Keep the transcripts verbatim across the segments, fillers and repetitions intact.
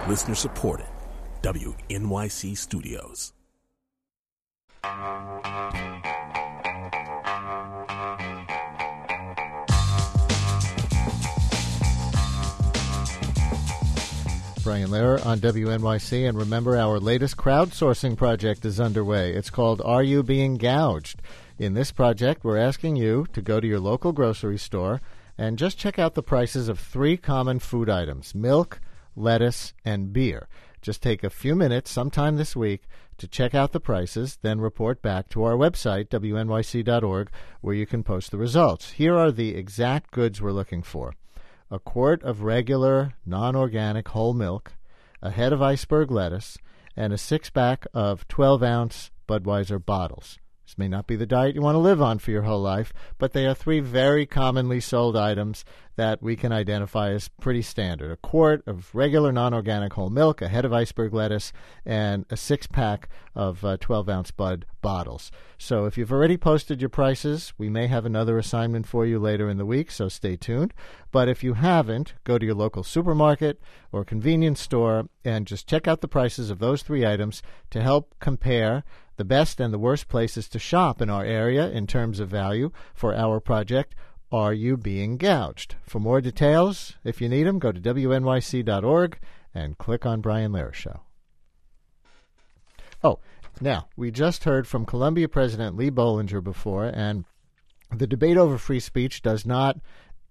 Listener supported. W N Y C Studios. Brian Lehrer on W N Y C, and remember, our latest crowdsourcing project is underway. It's called Are You Being Gouged? In this project, we're asking you to go to your local grocery store and just check out the prices of three common food items: milk, lettuce, and beer. Just take a few minutes sometime this week to check out the prices, then report back to our website, W N Y C dot org, where you can post the results. Here are the exact goods we're looking for: a quart of regular, non-organic whole milk, a head of iceberg lettuce, and a six-pack of twelve-ounce Budweiser bottles. This may not be the diet you want to live on for your whole life, but they are three very commonly sold items that we can identify as pretty standard: a quart of regular non-organic whole milk, a head of iceberg lettuce, and a six-pack of uh, twelve-ounce Bud bottles. So if you've already posted your prices, we may have another assignment for you later in the week, so stay tuned. But if you haven't, go to your local supermarket or convenience store and just check out the prices of those three items to help compare the best and the worst places to shop in our area in terms of value for our project, Are You Being Gouged? For more details, if you need them, go to W N Y C dot org and click on Brian Lehrer Show. Oh, now, we just heard from Columbia President Lee Bollinger before, and the debate over free speech does not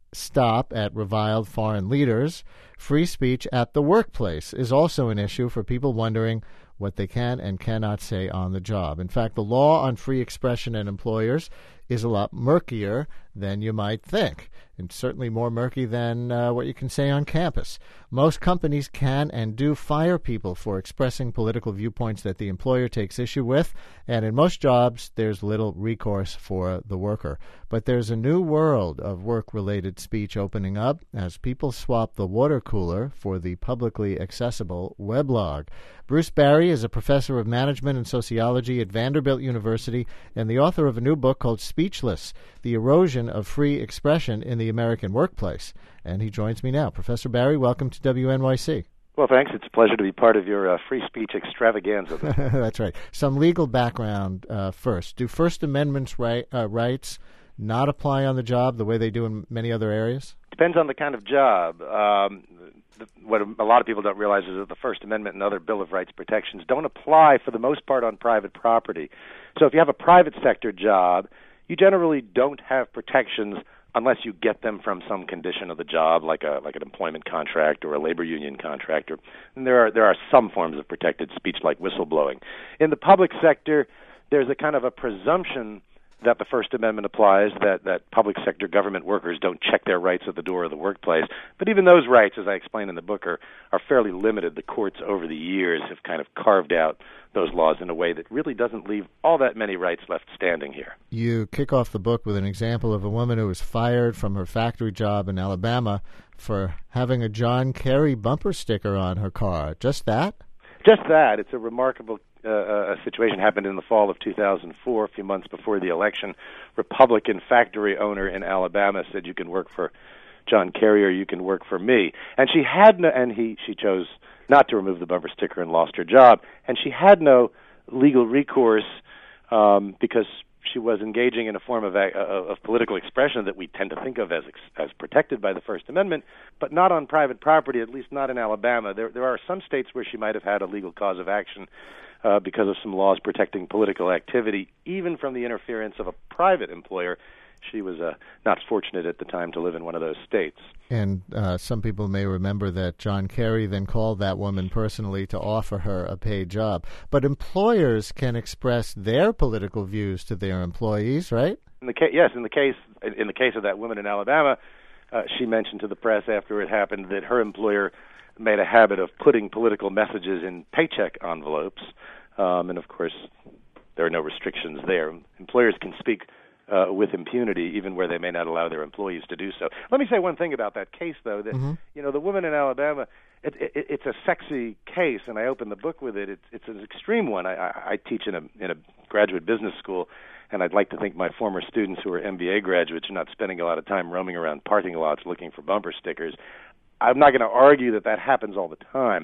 stop at reviled foreign leaders. Free speech at the workplace is also an issue for people wondering what they can and cannot say on the job. In fact, the law on free expression and employers is a lot murkier than you might think, and certainly more murky than uh, what you can say on campus. Most companies can and do fire people for expressing political viewpoints that the employer takes issue with, and in most jobs, there's little recourse for the worker. But there's a new world of work-related speech opening up as people swap the water cooler for the publicly accessible weblog. Bruce Barry is a professor of management and sociology at Vanderbilt University and the author of a new book called Speechless: The Erosion of Free Expression in the American Workplace. And he joins me now. Professor Barry, welcome to W N Y C. Well, thanks. It's a pleasure to be part of your uh, free speech extravaganza. That's right. Some legal background uh, first. Do First Amendment right, uh, rights not apply on the job the way they do in many other areas? Depends on the kind of job. Um, the, what a lot of people don't realize is that the First Amendment and other Bill of Rights protections don't apply for the most part on private property. So if you have a private sector job, you generally don't have protections unless you get them from some condition of the job, like a like an employment contract or a labor union contract. Or, and there are there are some forms of protected speech, like whistleblowing. In the public sector, there's a kind of a presumption that the First Amendment applies, that, that public sector government workers don't check their rights at the door of the workplace. But even those rights, as I explain in the book, are, are fairly limited. The courts over the years have kind of carved out those laws in a way that really doesn't leave all that many rights left standing here. You kick off the book with an example of a woman who was fired from her factory job in Alabama for having a John Kerry bumper sticker on her car. Just that? Just that. It's a remarkable Uh, a situation happened in the fall of two thousand four, a few months before the election. Republican factory owner in Alabama said, "You can work for John Kerry or you can work for me." And she had no, and he she chose not to remove the bumper sticker and lost her job. And she had no legal recourse um, because she was engaging in a form of, uh, of political expression that we tend to think of as as protected by the First Amendment, but not on private property, at least not in Alabama. There there are some states where she might have had a legal cause of action uh, because of some laws protecting political activity, even from the interference of a private employer. She was uh, not fortunate at the time to live in one of those states. And uh, some people may remember that John Kerry then called that woman personally to offer her a paid job. But employers can express their political views to their employees, right? In the ca- yes, in the case in the case of that woman in Alabama, uh, she mentioned to the press after it happened that her employer made a habit of putting political messages in paycheck envelopes, um, and of course there are no restrictions there. Employers can speak Uh, with impunity, even where they may not allow their employees to do so. Let me say one thing about that case, though, that, mm-hmm. you know, the woman in Alabama, it, it, it's a sexy case, and I open the book with it. It's, it's an extreme one. I, I, I teach in a, in a graduate business school, and I'd like to think my former students who are M B A graduates are not spending a lot of time roaming around parking lots looking for bumper stickers. I'm not going to argue that that happens all the time,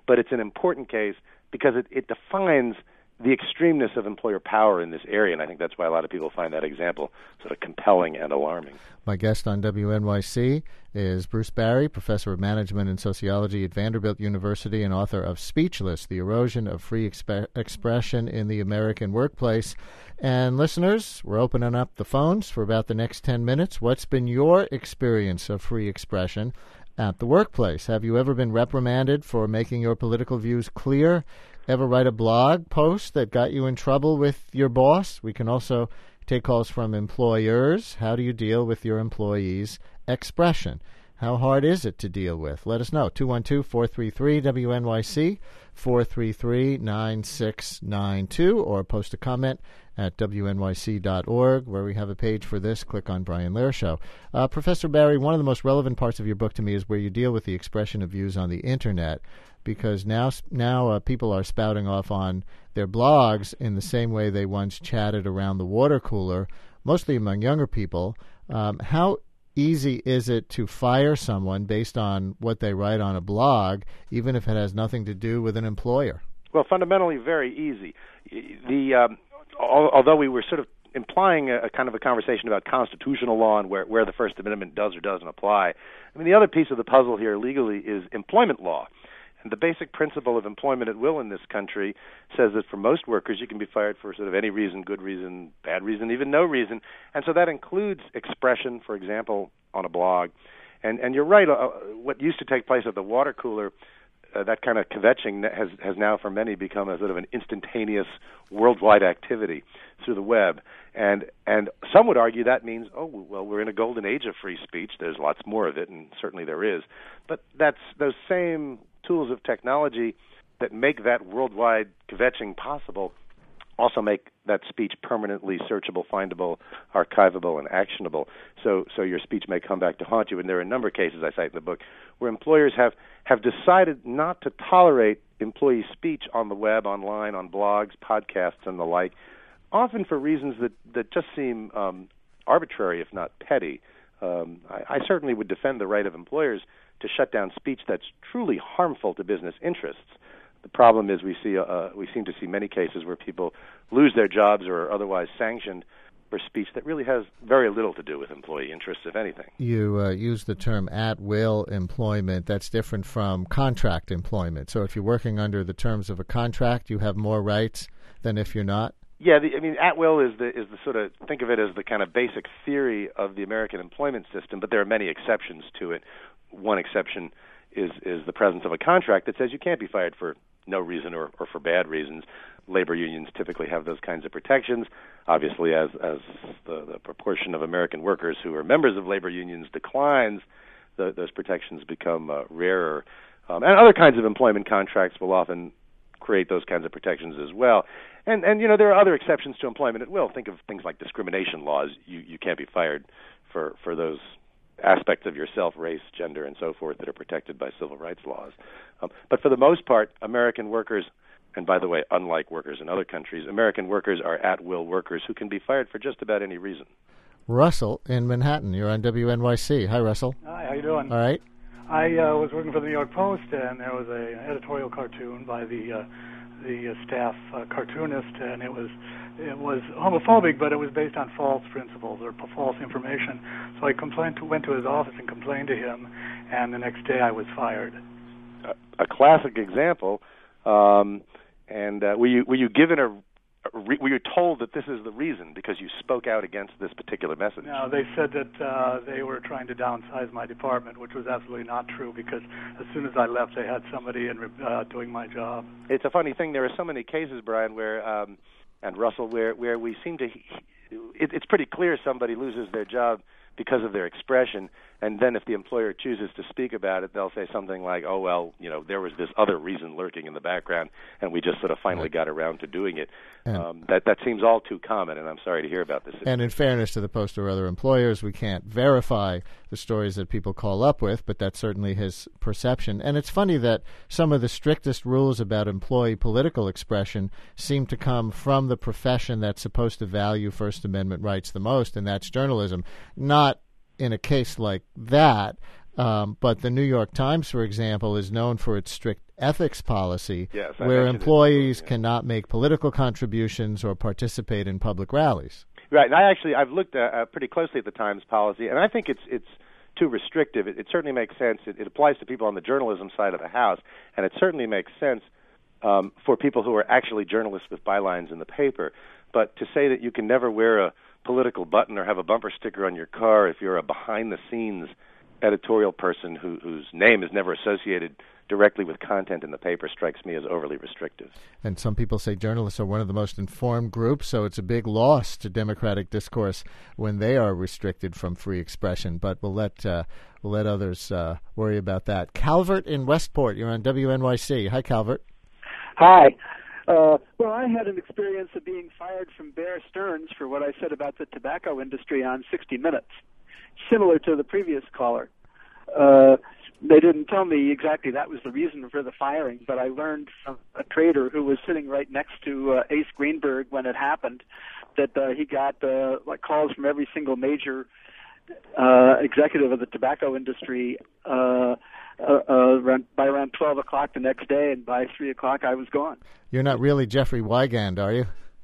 but it's an important case because it, it defines the extremeness of employer power in this area, and I think that's why a lot of people find that example sort of compelling and alarming. My guest on W N Y C is Bruce Barry, professor of management and sociology at Vanderbilt University and author of Speechless, The Erosion of Free Exp- Expression in the American Workplace. And listeners, we're opening up the phones for about the next ten minutes. What's been your experience of free expression at the workplace? Have you ever been reprimanded for making your political views clear? Ever write a blog post that got you in trouble with your boss? We can also take calls from employers. How do you deal with your employees' expression? How hard is it to deal with? Let us know. two one two, four three three, W N Y C, four three three, nine six nine two, or post a comment at W N Y C dot org, where we have a page for this. Click on Brian Lehrer Show. Uh, Professor Barry, one of the most relevant parts of your book to me is where you deal with the expression of views on the Internet, because now now uh, people are spouting off on their blogs in the same way they once chatted around the water cooler, mostly among younger people. Um, how easy is it to fire someone based on what they write on a blog, even if it has nothing to do with an employer? Well, fundamentally, very easy. The um, although we were sort of implying a, a kind of a conversation about constitutional law and where, where the First Amendment does or doesn't apply, I mean, the other piece of the puzzle here legally is employment law. And the basic principle of employment at will in this country says that for most workers, you can be fired for sort of any reason, good reason, bad reason, even no reason. And so that includes expression, for example, on a blog. And and you're right, uh, what used to take place at the water cooler, uh, that kind of kvetching has, has now for many become a sort of an instantaneous worldwide activity through the web. And and some would argue that means, oh, well, we're in a golden age of free speech. There's lots more of it, and certainly there is. But that's those same tools of technology that make that worldwide kvetching possible also make that speech permanently searchable, findable, archivable, and actionable. So so your speech may come back to haunt you. And there are a number of cases I cite in the book where employers have, have decided not to tolerate employee speech on the web, online, on blogs, podcasts, and the like, often for reasons that, that just seem um, arbitrary, if not petty. Um, I, I certainly would defend the right of employers to shut down speech that's truly harmful to business interests. The problem is we see uh, we seem to see many cases where people lose their jobs or are otherwise sanctioned for speech that really has very little to do with employee interests, if anything. You uh, use the term at-will employment. That's different from contract employment. So if you're working under the terms of a contract, you have more rights than if you're not? Yeah, the, I mean, at will is the is the sort of, think of it as the kind of basic theory of the American employment system, but there are many exceptions to it. One exception is is the presence of a contract that says you can't be fired for no reason or, or for bad reasons. Labor unions typically have those kinds of protections. Obviously, as as the, the proportion of American workers who are members of labor unions declines, the, those protections become uh, rarer. Um, and other kinds of employment contracts will often create those kinds of protections as well. And, and you know, there are other exceptions to employment at will. Think of things like discrimination laws. You, you can't be fired for, for those aspects of yourself, race, gender, and so forth, that are protected by civil rights laws. Um, but for the most part, American workers, and by the way, unlike workers in other countries, American workers are at-will workers who can be fired for just about any reason. Russell in Manhattan, you're on W N Y C. Hi, Russell. Hi, how you doing? All right. I uh, was working for the New York Post, and there was a, an editorial cartoon by the uh, the uh, staff uh, cartoonist, and it was it was homophobic, but it was based on false principles or false information. So I complained to, went to his office and complained to him, and the next day I was fired. A, a classic example. Um, and uh, were you were you given a, a re, were you told that this is the reason because you spoke out against this particular message? No, they said that uh, they were trying to downsize my department, which was absolutely not true, because as soon as I left, they had somebody in uh, doing my job. It's a funny thing. There are so many cases, Brian, where um, and Russell, where where we seem to. It, it's pretty clear somebody loses their job because of their expression, and then if the employer chooses to speak about it, they'll say something like, oh, well, you know, there was this other reason lurking in the background, and we just sort of finally right. got around to doing it. Um, that that seems all too common, and I'm sorry to hear about this. And in fairness to the Post or other employers, we can't verify the stories that people call up with, but that's certainly his perception. And it's funny that some of the strictest rules about employee political expression seem to come from the profession that's supposed to value First Amendment rights the most, and that's journalism. Not in a case like that. Um, but the New York Times, for example, is known for its strict ethics policy, yes, I where employees it, yeah. cannot make political contributions or participate in public rallies. Right, and I actually I've looked uh, pretty closely at the Times policy, and I think it's it's too restrictive. It, it certainly makes sense. It, it applies to people on the journalism side of the house, and it certainly makes sense um, for people who are actually journalists with bylines in the paper. But to say that you can never wear a political button or have a bumper sticker on your car if you're a behind-the-scenes editorial person who, whose name is never associated directly with content in the paper strikes me as overly restrictive. And some people say journalists are one of the most informed groups, so it's a big loss to democratic discourse when they are restricted from free expression. But we'll let uh, we'll let others uh, worry about that. Calvert in Westport, you're on W N Y C. Hi, Calvert. Hi. Uh, well, I had an experience of being fired from Bear Stearns for what I said about the tobacco industry on sixty minutes, similar to the previous caller. Uh, they didn't tell me exactly that was the reason for the firing, but I learned from a trader who was sitting right next to uh, Ace Greenberg when it happened that uh, he got uh, like calls from every single major uh, executive of the tobacco industry uh, uh, uh, around, by around twelve o'clock the next day, and by three o'clock I was gone. You're not really Jeffrey Wigand, are you?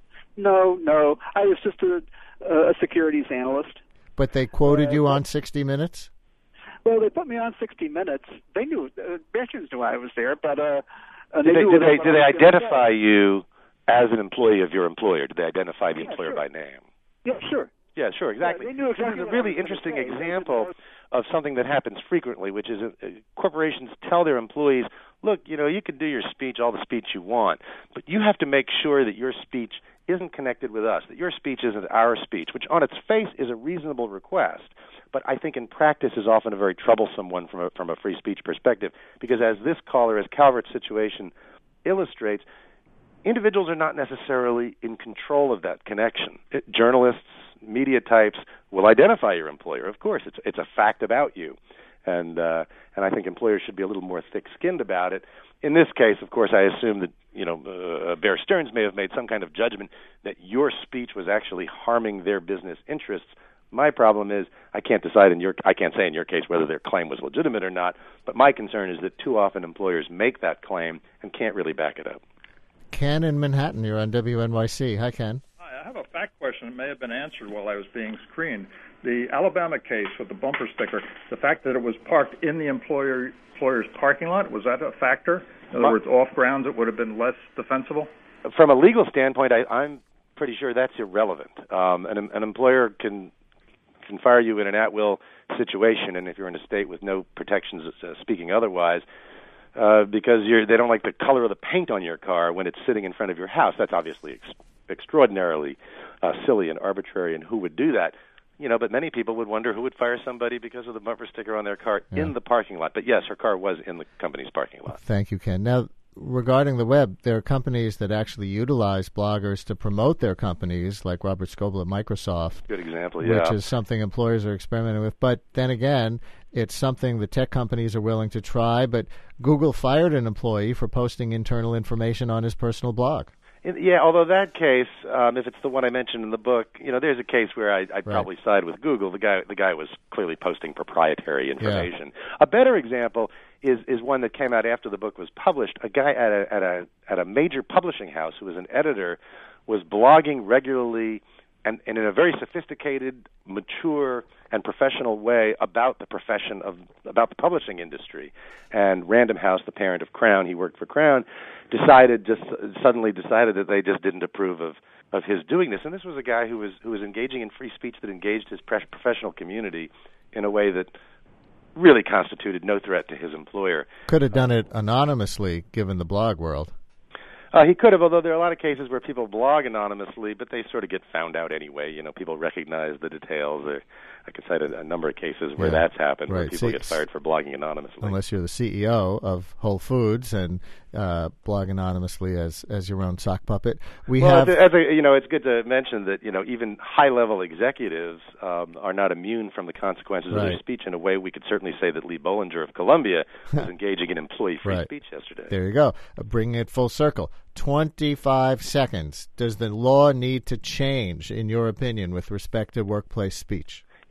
No, no. I was just a, a securities analyst. But they quoted uh, you on sixty minutes? Well, they put me on sixty minutes. They knew, uh, veterans knew I was there, but uh, uh, did they, they, knew did they, did they identify say. you as an employee of your employer? Did they identify the yeah, employer sure. by name? Yeah, sure. Yeah, sure, exactly. Yeah, they knew exactly this is what a I really was gonna interesting say. example of something that happens frequently, which is uh, corporations tell their employees, look, you know, you can do your speech, all the speech you want, but you have to make sure that your speech isn't connected with us, that your speech isn't our speech, which on its face is a reasonable request, but I think in practice is often a very troublesome one from a, from a free speech perspective, because as this caller, as Calvert's situation illustrates, individuals are not necessarily in control of that connection. It, journalists, media types will identify your employer. Of course, it's it's a fact about you, and uh, and I think employers should be a little more thick-skinned about it. In this case, of course, I assume that you know uh, Bear Stearns may have made some kind of judgment that your speech was actually harming their business interests. My problem is I can't decide in your I can't say in your case whether their claim was legitimate or not. But my concern is that too often employers make that claim and can't really back it up. Ken in Manhattan, you're on W N Y C. Hi, Ken. Hi, I have a fact question that may have been answered while I was being screened. The Alabama case with the bumper sticker, the fact that it was parked in the employer employer's parking lot, was that a factor? In other words, off grounds, it would have been less defensible? From a legal standpoint, I, I'm pretty sure that's irrelevant. Um, an, an employer can can fire you in an at-will situation, and if you're in a state with no protections uh, speaking otherwise, uh, because you're, they don't like the color of the paint on your car when it's sitting in front of your house. That's obviously ex- extraordinarily uh, silly and arbitrary, and who would do that? You know, but many people would wonder who would fire somebody because of the bumper sticker on their car yeah. in the parking lot. But yes, her car was in the company's parking lot. Thank you, Ken. Now, regarding the web, there are companies that actually utilize bloggers to promote their companies, like Robert Scoble at Microsoft. Good example, yeah. Which is something employers are experimenting with. But then again, it's something the tech companies are willing to try. But Google fired an employee for posting internal information on his personal blog. Yeah, although that case, um, if it's the one I mentioned in the book, you know, there's a case where I, I'd right. probably side with Google. The guy, the guy was clearly posting proprietary information. Yeah. A better example is is one that came out after the book was published. A guy at a at a at a major publishing house who was an editor was blogging regularly and, and in a very sophisticated, mature, and professional way about the profession of about the publishing industry. And Random House, the parent of Crown, he worked for Crown, decided just suddenly decided that they just didn't approve of, of his doing this. And this was a guy who was who was engaging in free speech that engaged his pre- professional community in a way that really constituted no threat to his employer. Could have done it anonymously, given the blog world. Uh, he could have, although there are a lot of cases where people blog anonymously, but they sort of get found out anyway. You know, people recognize the details. Or I could cite a, a number of cases where yeah, that's happened, right. where people See, get fired for blogging anonymously. Unless you're the C E O of Whole Foods and uh, blog anonymously as as your own sock puppet. We well, have, as a, you know, it's good to mention that you know even high-level executives um, are not immune from the consequences right. of their speech. In a way, we could certainly say that Lee Bollinger of Columbia was engaging in employee-free right. speech yesterday. There you go, uh, bringing it full circle. twenty-five seconds. Does the law need to change, in your opinion, with respect to workplace speech?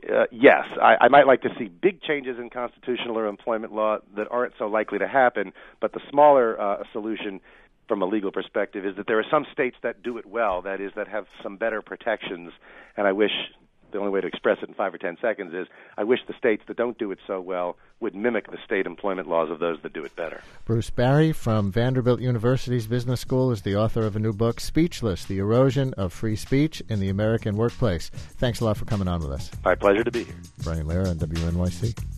Uh, yes, I, I might like to see big changes in constitutional or employment law that aren't so likely to happen, but the smaller uh, solution from a legal perspective is that there are some states that do it well, that is, that have some better protections, and I wish the only way to express it in five or ten seconds is I wish the states that don't do it so well would mimic the state employment laws of those that do it better. Bruce Barry from Vanderbilt University's Business School is the author of a new book, Speechless, The Erosion of Free Speech in the American Workplace. Thanks a lot for coming on with us. My pleasure to be here. Brian Lehrer on W N Y C.